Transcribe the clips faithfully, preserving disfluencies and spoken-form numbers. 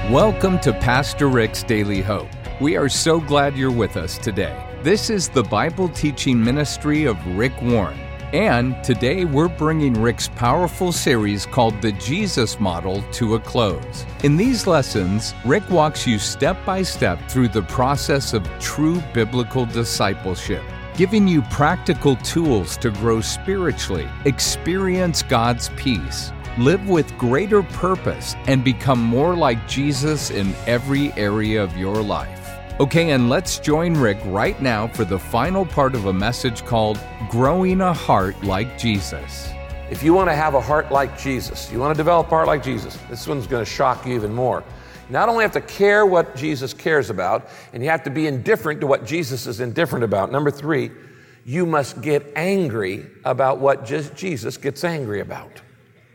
Welcome to Pastor Rick's Daily Hope. We are so glad you're with us today. This is the Bible teaching ministry of Rick Warren. And today we're bringing Rick's powerful series called The Jesus Model to a close. In these lessons, Rick walks you step by step through the process of true biblical discipleship, giving you practical tools to grow spiritually, experience God's peace, live with greater purpose, and become more like Jesus in every area of your life. Okay, and let's join Rick right now for the final part of a message called Growing a Heart Like Jesus. If you want to have a heart like Jesus, you want to develop a heart like Jesus, this one's going to shock you even more. You not only have to care what Jesus cares about, and you have to be indifferent to what Jesus is indifferent about. Number three, you must get angry about what just Jesus gets angry about.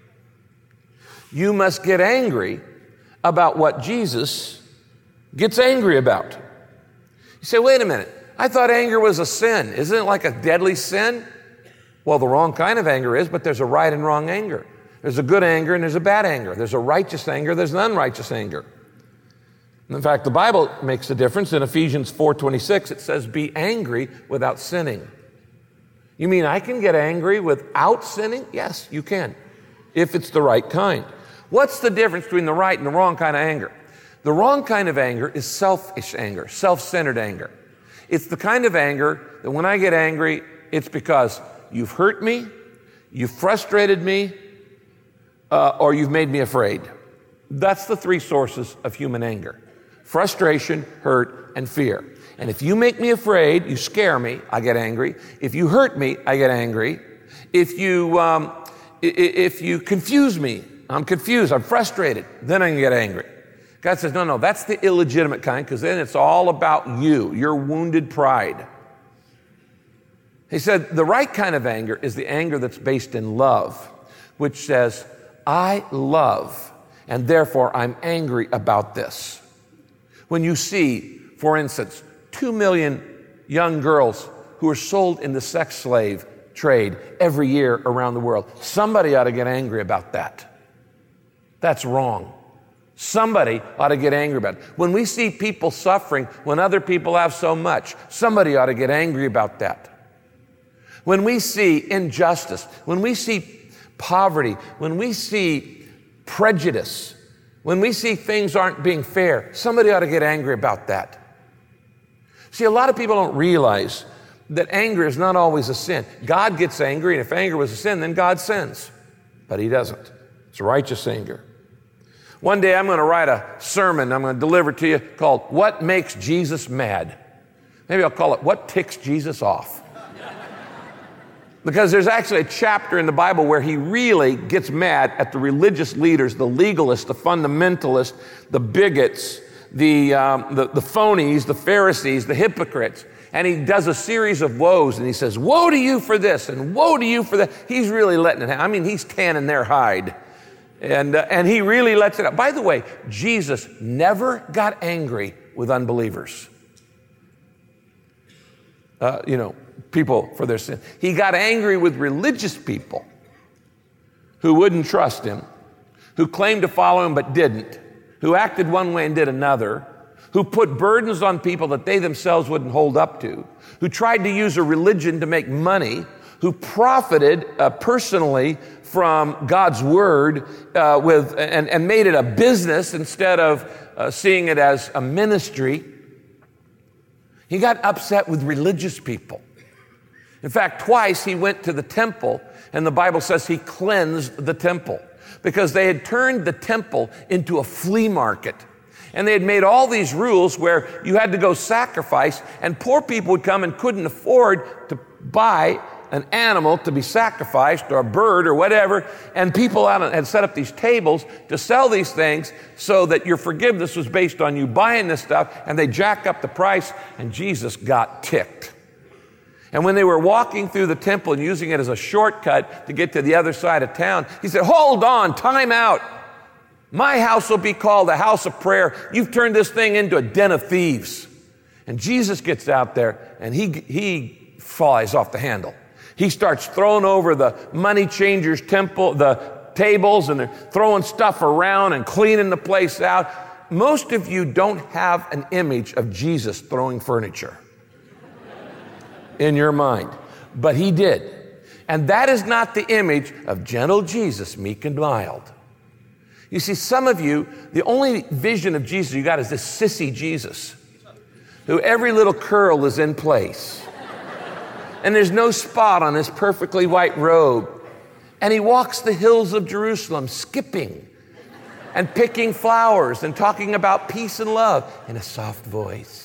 You must get angry about what Jesus gets angry about. You say, wait a minute, I thought anger was a sin. Isn't it like a deadly sin? Well, the wrong kind of anger is, but there's a right and wrong anger. There's a good anger and there's a bad anger. There's a righteous anger, there's an unrighteous anger. In fact, the Bible makes a difference. In Ephesians four twenty-six, it says, be angry without sinning. You mean I can get angry without sinning? Yes, you can, if it's the right kind. What's the difference between the right and the wrong kind of anger? The wrong kind of anger is selfish anger, self-centered anger. It's the kind of anger that when I get angry, it's because you've hurt me, you've frustrated me, uh, or you've made me afraid. That's the three sources of human anger: frustration, hurt, and fear. And if you make me afraid, you scare me, I get angry. If you hurt me, I get angry. If you, um, if you confuse me, I'm confused, I'm frustrated, then I can get angry. God says, no, no, that's the illegitimate kind, because then it's all about you, your wounded pride. He said, the right kind of anger is the anger that's based in love, which says, I love, and therefore I'm angry about this. When you see, for instance, two million young girls who are sold in the sex slave trade every year around the world, somebody ought to get angry about that. That's wrong. Somebody ought to get angry about it. When we see people suffering when other people have so much, somebody ought to get angry about that. When we see injustice, when we see poverty, when we see prejudice, when we see things aren't being fair, somebody ought to get angry about that. See, a lot of people don't realize that anger is not always a sin. God gets angry, and if anger was a sin, then God sins. But he doesn't. It's righteous anger. One day I'm going to write a sermon I'm going to deliver to you called What Makes Jesus Mad? Maybe I'll call it What Ticks Jesus Off? Because there's actually a chapter in the Bible where he really gets mad at the religious leaders, the legalists, the fundamentalists, the bigots, the, um, the, the phonies, the Pharisees, the hypocrites. And he does a series of woes, and he says, woe to you for this, and woe to you for that. He's really letting it happen. I mean, he's tanning their hide. And, uh, and he really lets it out. By the way, Jesus never got angry with unbelievers. Uh, you know, people for their sin. He got angry with religious people who wouldn't trust him, who claimed to follow him but didn't, who acted one way and did another, who put burdens on people that they themselves wouldn't hold up to, who tried to use a religion to make money, who profited uh, personally from God's word uh, with and, and made it a business instead of uh, seeing it as a ministry. He got upset with religious people. In fact, twice he went to the temple, and the Bible says he cleansed the temple because they had turned the temple into a flea market. And they had made all these rules where you had to go sacrifice, and poor people would come and couldn't afford to buy an animal to be sacrificed, or a bird or whatever, and people had set up these tables to sell these things so that your forgiveness was based on you buying this stuff, and they jack up the price, and Jesus got ticked. And when they were walking through the temple and using it as a shortcut to get to the other side of town, he said, hold on, time out. My house will be called a house of prayer. You've turned this thing into a den of thieves. And Jesus gets out there, and he, he flies off the handle. He starts throwing over the money changers' temple, the tables, and they're throwing stuff around and cleaning the place out. most of you don't have an image of Jesus throwing furniture in your mind, but he did. And that is not the image of gentle Jesus, meek and mild. You see, some of you, the only vision of Jesus you got is this sissy Jesus, who every little curl is in place. And there's no spot on his perfectly white robe. And he walks the hills of Jerusalem, skipping and picking flowers and talking about peace and love in a soft voice.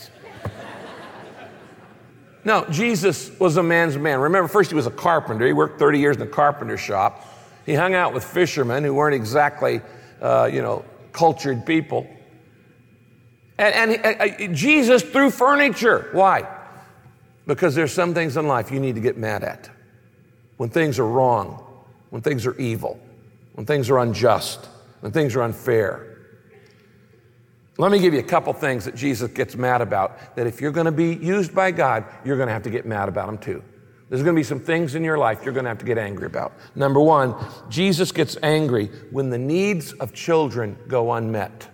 No, Jesus was a man's man. Remember, first he was a carpenter. He worked thirty years in a carpenter shop. He hung out with fishermen who weren't exactly, uh, you know, cultured people. And, and uh, Jesus threw furniture. Why? Because there's some things in life you need to get mad at. When things are wrong, when things are evil, when things are unjust, when things are unfair. Let me give you a couple things that Jesus gets mad about, that if you're going to be used by God, you're going to have to get mad about them too. There's going to be some things in your life you're going to have to get angry about. Number one, Jesus gets angry when the needs of children go unmet.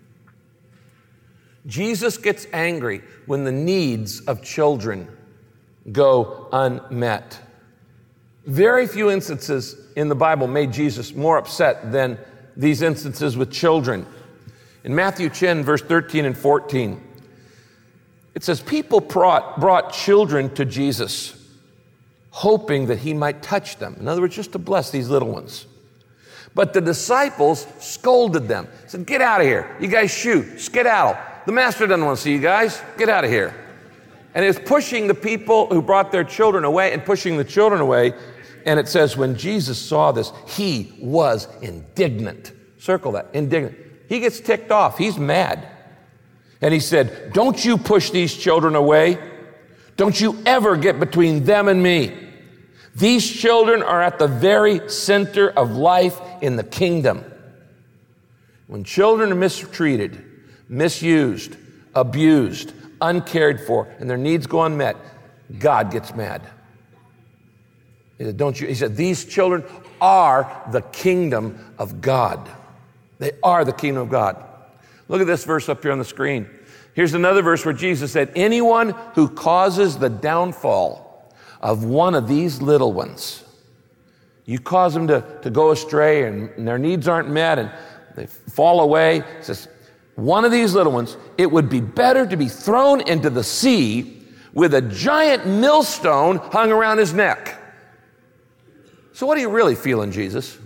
Jesus gets angry when the needs of children go unmet. Very few instances in the Bible made Jesus more upset than these instances with children. In Matthew ten, verse thirteen and fourteen, it says, people brought, brought children to Jesus, hoping that he might touch them. In other words, just to bless these little ones. But the disciples scolded them, said, get out of here. You guys shoot, skedaddle. The master doesn't want to see you guys. Get out of here. And it was pushing the people who brought their children away and pushing the children away. And it says, when Jesus saw this, he was indignant. Circle that, indignant. He gets ticked off. He's mad. And he said, don't you push these children away. Don't you ever get between them and me. These children are at the very center of life in the kingdom. When children are mistreated, misused, abused, uncared for, and their needs go unmet, God gets mad. He said, don't you? He said, these children are the kingdom of God. They are the kingdom of God. Look at this verse up here on the screen. Here's another verse where Jesus said, anyone who causes the downfall of one of these little ones, you cause them to, to go astray and, and their needs aren't met and they fall away. He says, one of these little ones, it would be better to be thrown into the sea with a giant millstone hung around his neck. So what are you really feeling, Jesus?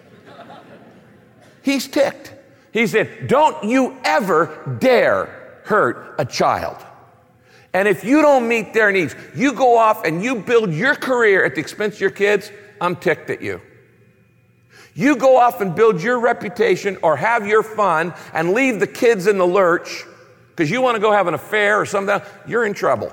He's ticked. He said, don't you ever dare hurt a child. And if you don't meet their needs, you go off and you build your career at the expense of your kids, I'm ticked at you. You go off and build your reputation or have your fun and leave the kids in the lurch because you want to go have an affair or something, you're in trouble.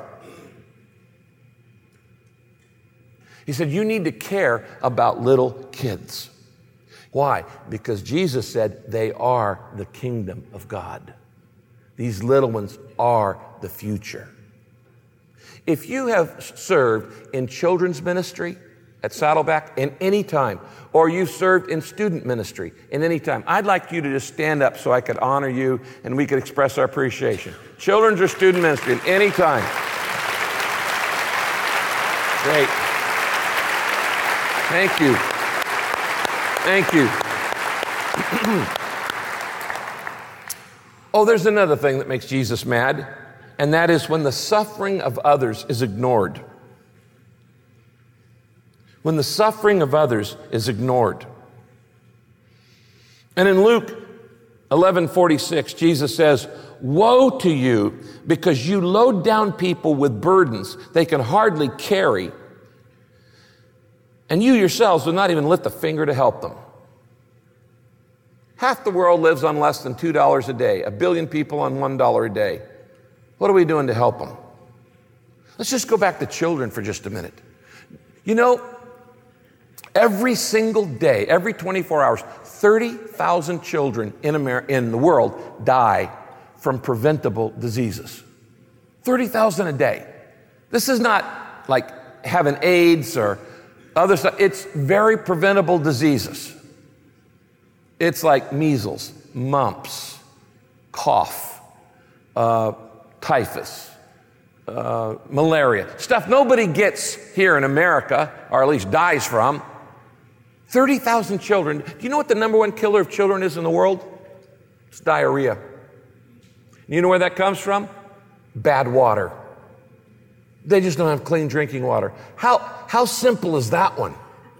He said, you need to care about little kids. Why? Because Jesus said they are the kingdom of God. These little ones are the future. If you have served in children's ministry at Saddleback in any time, or you've served in student ministry in any time, I'd like you to just stand up so I could honor you and we could express our appreciation. Children's or student ministry at any time. Great. Thank you. Thank you. Oh, there's another thing that makes Jesus mad, and that is when the suffering of others is ignored. When the suffering of others is ignored. And in Luke eleven forty-six, Jesus says, woe to you, because you load down people with burdens they can hardly carry, and you yourselves will not even lift a finger to help them. Half the world lives on less than two dollars a day. A billion people on one dollar a day. What are we doing to help them? Let's just go back to children for just a minute. You know, every single day, every twenty-four hours, thirty thousand children in America, in the world die from preventable diseases. thirty thousand a day. This is not like having AIDS or other stuff. It's very preventable diseases. It's like measles, mumps, cough, uh, typhus, uh, malaria, stuff nobody gets here in America, or at least dies from. thirty thousand children. Do you know what the number one killer of children is in the world? It's diarrhea. You know where that comes from? Bad water. They just don't have clean drinking water. How, how simple is that one?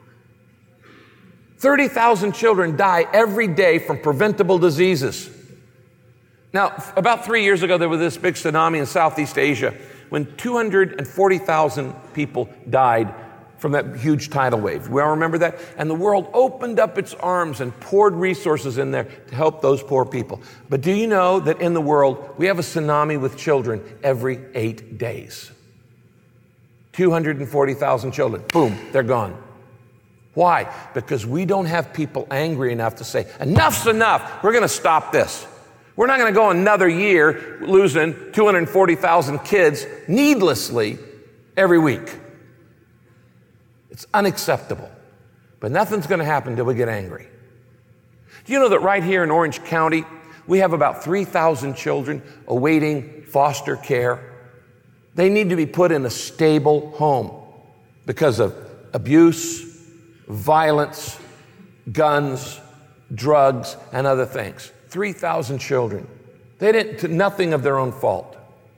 thirty thousand children die every day from preventable diseases. Now, about three years ago, there was this big tsunami in Southeast Asia when two hundred forty thousand people died from that huge tidal wave. We all remember that? And the world opened up its arms and poured resources in there to help those poor people. But do you know that in the world, we have a tsunami with children every eight days? two hundred forty thousand children, boom, they're gone. Why? Because we don't have people angry enough to say, enough's enough, we're gonna stop this. We're not gonna go another year losing two hundred forty thousand kids needlessly every week. It's unacceptable. But nothing's gonna happen until we get angry. Do you know that right here in Orange County, we have about three thousand children awaiting foster care? They need to be put in a stable home because of abuse, violence, guns, drugs, and other things. three thousand children. They didn't, nothing of their own fault.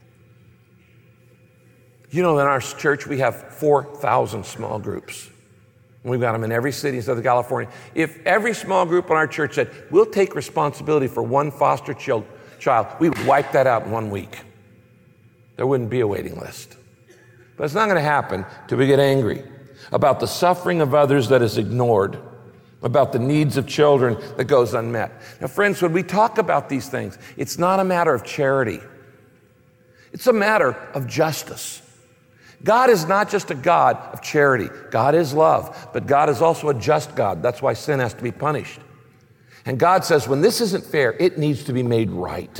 You know, in our church, we have four thousand small groups. We've got them in every city in Southern California. If every small group in our church said, we'll take responsibility for one foster child, we would wipe that out in one week. There wouldn't be a waiting list. But it's not going to happen till we get angry about the suffering of others that is ignored, about the needs of children that goes unmet. Now, friends, when we talk about these things, it's not a matter of charity. It's a matter of justice. God is not just a God of charity. God is love, but God is also a just God. That's why sin has to be punished. And God says, when this isn't fair, it needs to be made right.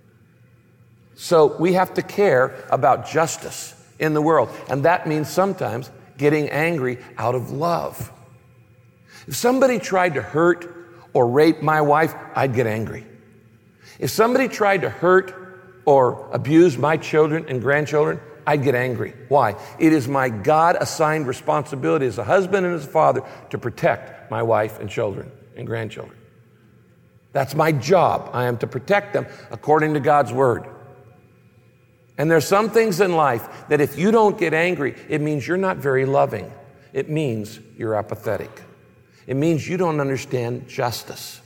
So we have to care about justice in the world. And that means sometimes getting angry out of love. If somebody tried to hurt or rape my wife, I'd get angry. If somebody tried to hurt or abuse my children and grandchildren, I'd get angry. Why? It is my God-assigned responsibility as a husband and as a father to protect my wife and children and grandchildren. That's my job. I am to protect them according to God's word. And there's some things in life that if you don't get angry, it means you're not very loving. It means you're apathetic. It means you don't understand justice.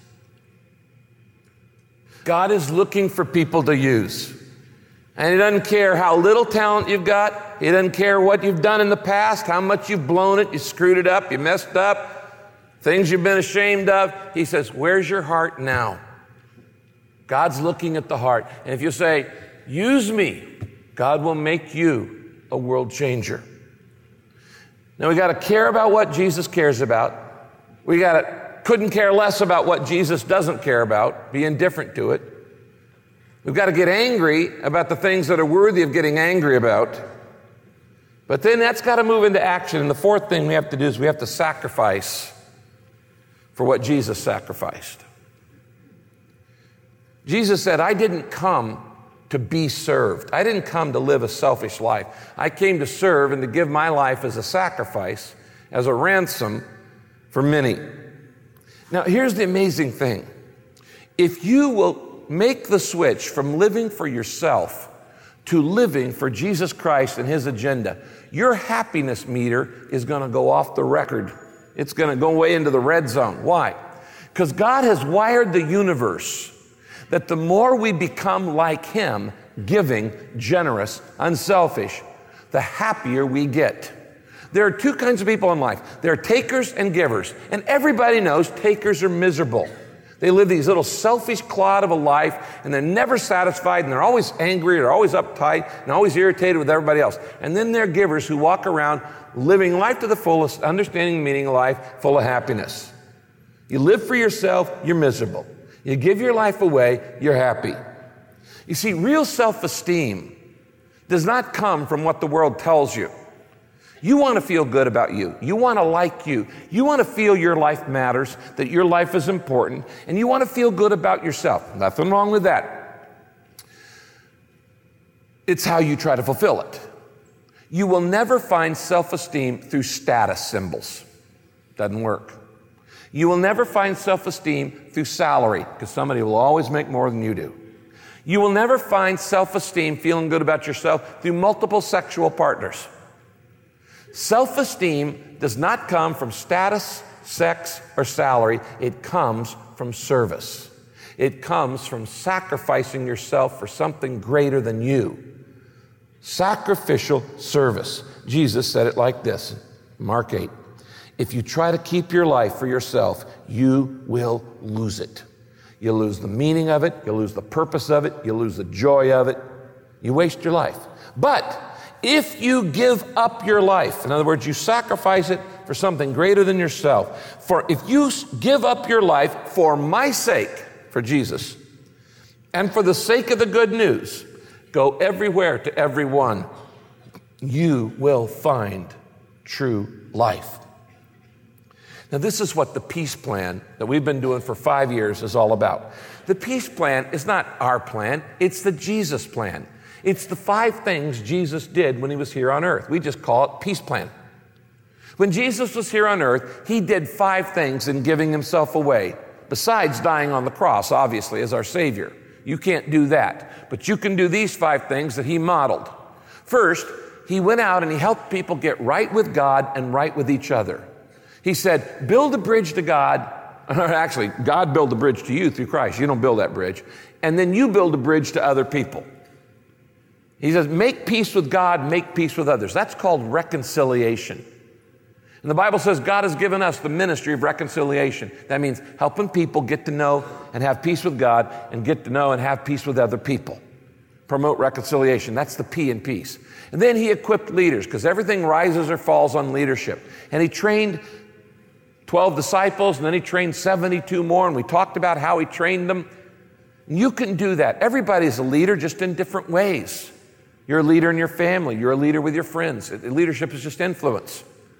God is looking for people to use. And He doesn't care how little talent you've got. He doesn't care what you've done in the past, how much you've blown it, you screwed it up, you messed up, things you've been ashamed of. He says, where's your heart now? God's looking at the heart. And if you say, use me, God will make you a world changer. Now we got to care about what Jesus cares about. We got to couldn't care less about what Jesus doesn't care about, be indifferent to it. We've got to get angry about the things that are worthy of getting angry about. But then that's got to move into action. And the fourth thing we have to do is we have to sacrifice for what Jesus sacrificed. Jesus said, I didn't come to be served. I didn't come to live a selfish life. I came to serve and to give my life as a sacrifice, as a ransom for many. Now, here's the amazing thing. If you will make the switch from living for yourself to living for Jesus Christ and His agenda, your happiness meter is going to go off the record. It's going to go way into the red zone. Why? Because God has wired the universe that the more we become like Him, giving, generous, unselfish, the happier we get. There are two kinds of people in life. There are takers and givers. And everybody knows takers are miserable. They live these little selfish clod of a life, and they're never satisfied, and they're always angry, they're always uptight, and always irritated with everybody else. And then there are givers who walk around living life to the fullest, understanding the meaning of life, full of happiness. You live for yourself, you're miserable. You give your life away, you're happy. You see, real self-esteem does not come from what the world tells you. You want to feel good about you. You want to like you. You want to feel your life matters, that your life is important, and you want to feel good about yourself. Nothing wrong with that. It's how you try to fulfill it. You will never find self-esteem through status symbols. Doesn't work. You will never find self-esteem through salary, because somebody will always make more than you do. You will never find self-esteem, feeling good about yourself, through multiple sexual partners. Self-esteem does not come from status, sex, or salary. It comes from service. It comes from sacrificing yourself for something greater than you. Sacrificial service. Jesus said it like this, Mark eight. If you try to keep your life for yourself, you will lose it. You'll lose the meaning of it. You'll lose the purpose of it. You'll lose the joy of it. You waste your life. But if you give up your life, in other words, you sacrifice it for something greater than yourself, for if you give up your life for my sake, for Jesus, and for the sake of the good news, go everywhere to everyone, you will find true life. Now, this is what the peace plan that we've been doing for five years is all about. The peace plan is not our plan, it's the Jesus plan. It's the five things Jesus did when he was here on earth. We just call it peace plan. When Jesus was here on earth, he did five things in giving himself away, besides dying on the cross, obviously, as our Savior. You can't do that, but you can do these five things that he modeled. First, he went out and he helped people get right with God and right with each other. He said, build a bridge to God. Actually, God built a bridge to you through Christ. You don't build that bridge. And then you build a bridge to other people. He says, make peace with God, make peace with others. That's called reconciliation. And the Bible says God has given us the ministry of reconciliation. That means helping people get to know and have peace with God and get to know and have peace with other people. Promote reconciliation. That's the P in peace. And then he equipped leaders, because everything rises or falls on leadership. And he trained twelve disciples, and then he trained seventy-two more, and we talked about how he trained them. You can do that. Everybody's a leader, just in different ways. You're a leader in your family. You're a leader with your friends. Leadership is just influence.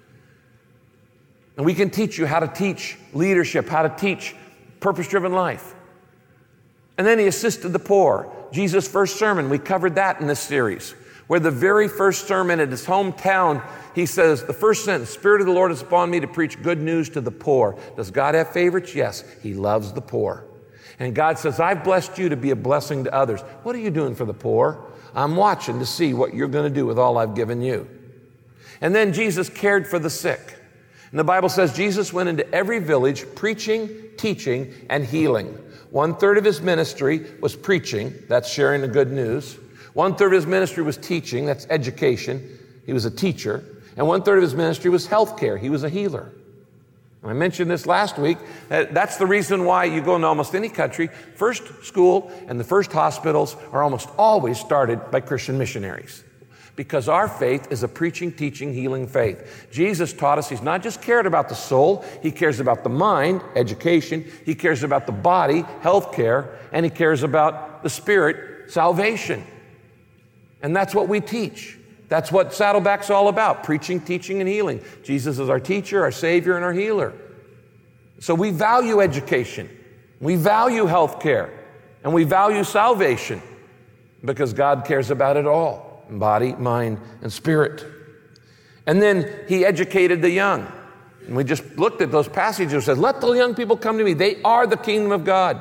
And we can teach you how to teach leadership, how to teach purpose-driven life. And then he assisted the poor. Jesus' first sermon, we covered that in this series, where the very first sermon at his hometown, he says, the first sentence, Spirit of the Lord is upon me to preach good news to the poor. Does God have favorites? Yes, he loves the poor. And God says, I've blessed you to be a blessing to others. What are you doing for the poor? I'm watching to see what you're going to do with all I've given you. And then Jesus cared for the sick. And the Bible says Jesus went into every village preaching, teaching, and healing. One third of his ministry was preaching, that's sharing the good news. One third of his ministry was teaching, that's education. He was a teacher. And one third of his ministry was healthcare. He was a healer. And I mentioned this last week. That's the reason why you go into almost any country, first school and the first hospitals are almost always started by Christian missionaries. Because our faith is a preaching, teaching, healing faith. Jesus taught us he's not just cared about the soul, he cares about the mind, education, he cares about the body, health care, and he cares about the spirit, salvation. And that's what we teach. That's what Saddleback's all about, preaching, teaching, and healing. Jesus is our teacher, our Savior, and our healer. So we value education, we value health care, and we value salvation because God cares about it all. Body, mind, and spirit. And then he educated the young. And we just looked at those passages and said, let the young people come to me. They are the kingdom of God.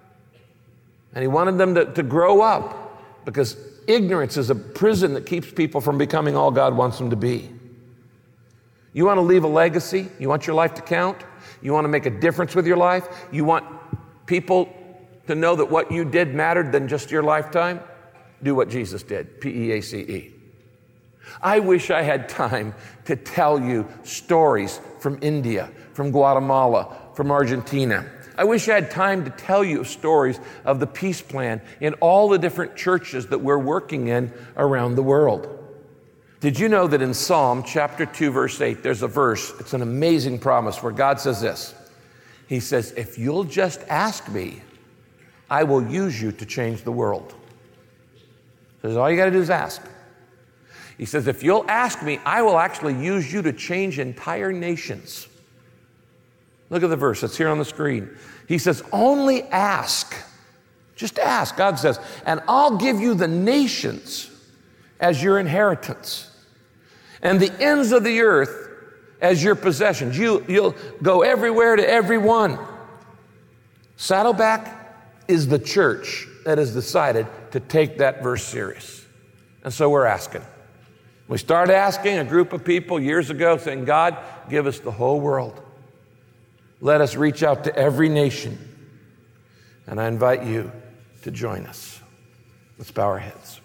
And he wanted them to, to grow up, because ignorance is a prison that keeps people from becoming all God wants them to be. You want to leave a legacy? You want your life to count? You want to make a difference with your life? You want people to know that what you did mattered than just your lifetime? Do what Jesus did, P E A C E. I wish I had time to tell you stories from India, from Guatemala, from Argentina. I wish I had time to tell you stories of the peace plan in all the different churches that we're working in around the world. Did you know that in Psalm chapter two, verse eight, there's a verse, it's an amazing promise where God says this. He says, if you'll just ask me, I will use you to change the world. He says, all you got to do is ask. He says, if you'll ask me, I will actually use you to change entire nations. Look at the verse. It's here on the screen. He says, only ask. Just ask. God says, and I'll give you the nations as your inheritance, and the ends of the earth as your possessions. You, you'll go everywhere to everyone. Saddleback is the church that has decided to take that verse serious. And so we're asking. We started asking a group of people years ago, saying, God, give us the whole world. Let us reach out to every nation. And I invite you to join us. Let's bow our heads.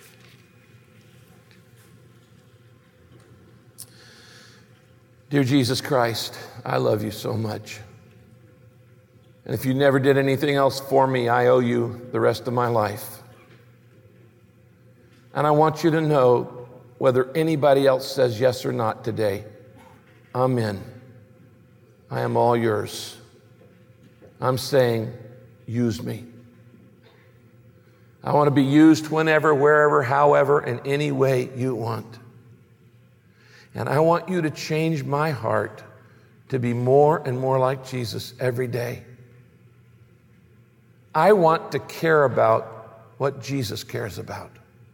Dear Jesus Christ, I love you so much. And if you never did anything else for me, I owe you the rest of my life. And I want you to know, whether anybody else says yes or not today, I'm in. I am all yours. I'm saying, use me. I want to be used whenever, wherever, however, in any way you want. And I want you to change my heart to be more and more like Jesus every day. I want to care about what Jesus cares about.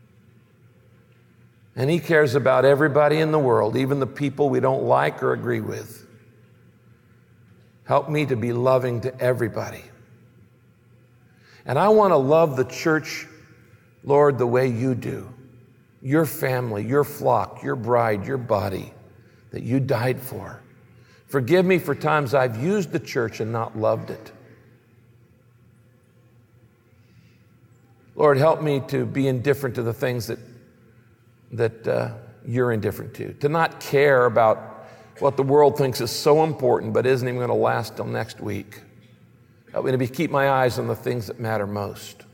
And he cares about everybody in the world, even the people we don't like or agree with. Help me to be loving to everybody. And I want to love the church, Lord, the way you do. Your family, your flock, your bride, your body that you died for. Forgive me for times I've used the church and not loved it. Lord, help me to be indifferent to the things that that uh, you're indifferent to, to not care about what the world thinks is so important but isn't even going to last till next week. Help me to be, keep my eyes on the things that matter most.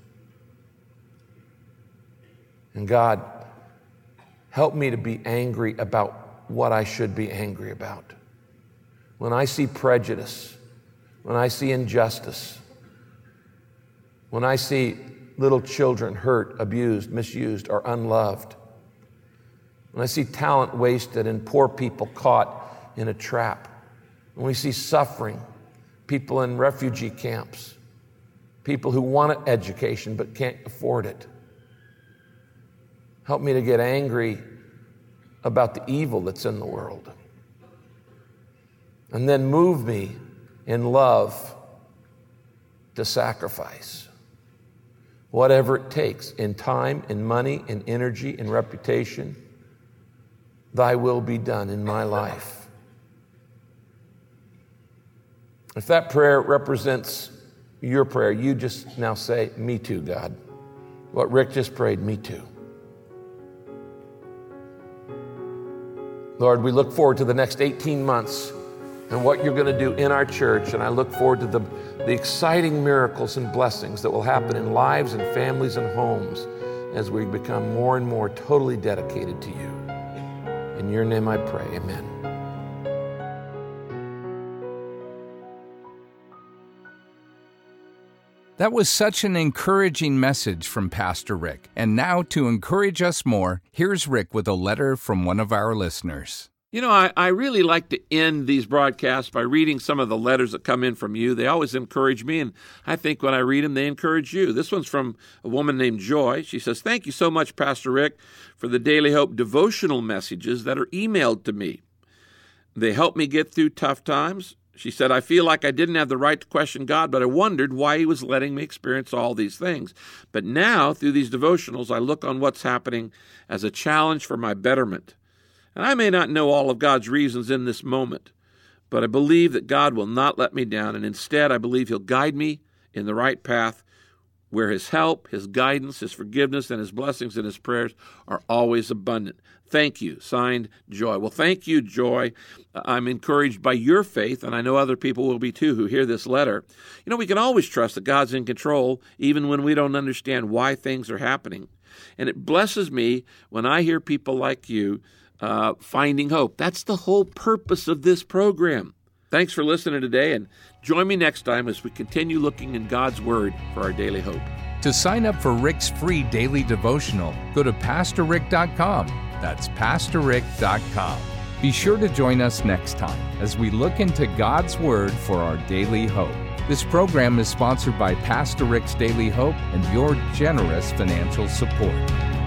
And God, help me to be angry about what I should be angry about. When I see prejudice, when I see injustice, when I see little children hurt, abused, misused, or unloved, when I see talent wasted and poor people caught in a trap, when we see suffering, people in refugee camps, people who want education but can't afford it, help me to get angry about the evil that's in the world. And then move me in love to sacrifice. Whatever it takes, in time, in money, in energy, in reputation, thy will be done in my life. If that prayer represents your prayer, you just now say, me too, God. What Rick just prayed, me too. Lord, we look forward to the next eighteen months and what you're going to do in our church. And I look forward to the, the exciting miracles and blessings that will happen in lives and families and homes as we become more and more totally dedicated to you. In your name I pray, amen. That was such an encouraging message from Pastor Rick. And now to encourage us more, here's Rick with a letter from one of our listeners. You know, I, I really like to end these broadcasts by reading some of the letters that come in from you. They always encourage me, and I think when I read them, they encourage you. This one's from a woman named Joy. She says, thank you so much, Pastor Rick, for the Daily Hope devotional messages that are emailed to me. They help me get through tough times. She said, I feel like I didn't have the right to question God, but I wondered why he was letting me experience all these things. But now, through these devotionals, I look on what's happening as a challenge for my betterment. And I may not know all of God's reasons in this moment, but I believe that God will not let me down, and instead I believe he'll guide me in the right path where his help, his guidance, his forgiveness, and his blessings and his prayers are always abundant. Thank you. Signed, Joy. Well, thank you, Joy. I'm encouraged by your faith, and I know other people will be too who hear this letter. You know, we can always trust that God's in control, even when we don't understand why things are happening. And it blesses me when I hear people like you uh, finding hope. That's the whole purpose of this program. Thanks for listening today, and join me next time as we continue looking in God's Word for our daily hope. To sign up for Rick's free daily devotional, go to pastor rick dot com. That's pastor rick dot com. Be sure to join us next time as we look into God's Word for our daily hope. This program is sponsored by Pastor Rick's Daily Hope and your generous financial support.